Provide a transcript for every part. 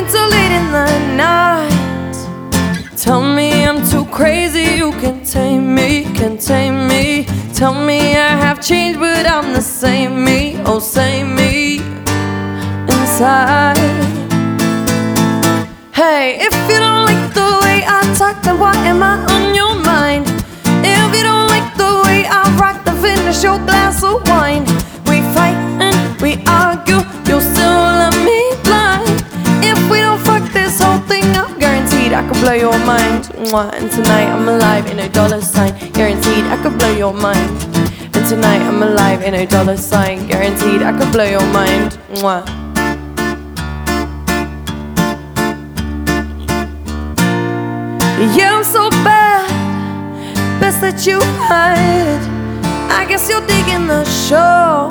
until late in the night. Tell me I'm too crazy, you can tame me, can tame me. Tell me I have changed, but I'm the same me, oh same me inside. Hey, if you don't like the way I talk, then why am I on your mind? If you don't like the way I rock, then finish your glass of wine. We fight and we argue, you'll still love me blind. If we don't fuck this whole thing up, guaranteed I could blow your mind. Mwah. And tonight I'm alive in a dollar sign, guaranteed I could blow your mind. And tonight I'm alive in a dollar sign, guaranteed I could blow your mind. Mwah. Yeah, I'm so bad, best that you hide it. I guess you're digging the show.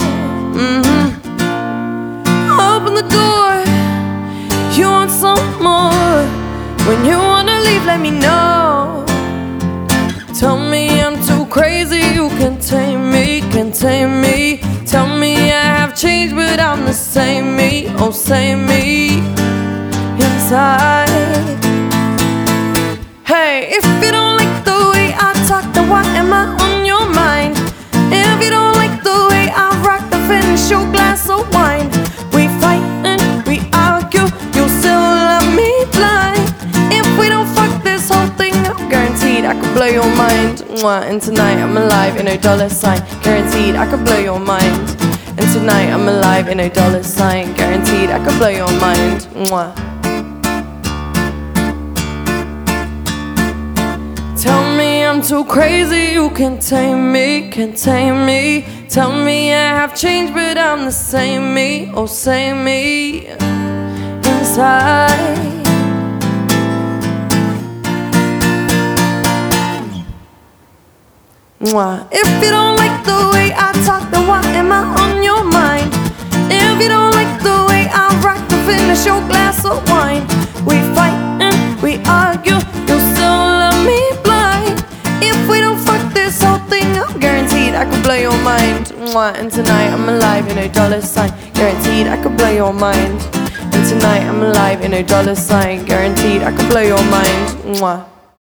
Open the door, you want some more. When you wanna leave, let me know. Tell me I'm too crazy, you can tame me, can tame me. Tell me I have changed, but I'm the same me, oh same me inside. Hey, if you don't like the way I talk, then why am I on your mind? If you don't like the way I rock, then finish your glass of wine. We fight and we argue, you'll still love me blind. If we don't fuck this whole thing up, guaranteed I could blow your mind. Mwah. And tonight I'm alive in a dollar sign, guaranteed I could blow your mind. And tonight I'm alive in a dollar sign, guaranteed I could blow your mind. Mwah. Tell me I'm too crazy, you can tame me, can tame me. Tell me I have changed, but I'm the same me, oh same me inside. Mwah. If you don't like the way I talk, then why am I on your mind? If you don't like the way I rock, then finish your glass of wine. We fight and we argue, you'll still love me blind. If we don't fuck this whole thing up, guaranteed I could blow your mind. Mwah. And tonight I'm alive in a dollar sign, guaranteed I could blow your mind. And tonight I'm alive in a dollar sign, guaranteed I could blow your mind. Mwah.